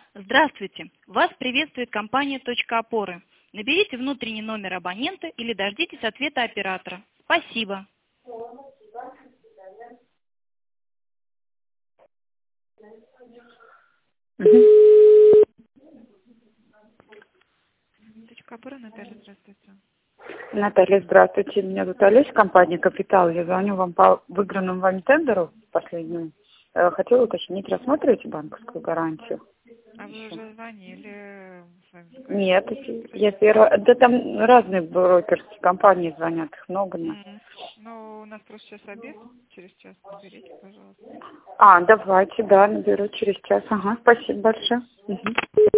Здравствуйте! Вас приветствует компания «Точка опоры». Наберите внутренний номер абонента или дождитесь ответа оператора. Спасибо. «Точка опоры», Наталья, здравствуйте. Наталья, здравствуйте. Меня зовут Олеся, компания «Капитал». Я звоню вам по выигранному вами тендеру последнему. Хотела уточнить, рассматриваете банковскую гарантию? А вы уже звонили с вами? Нет, я первая. Да там разные брокерские компании звонят, их много. Ну, у нас просто сейчас обед, через час наберите, пожалуйста. Давайте, наберу через час. Ага, спасибо большое.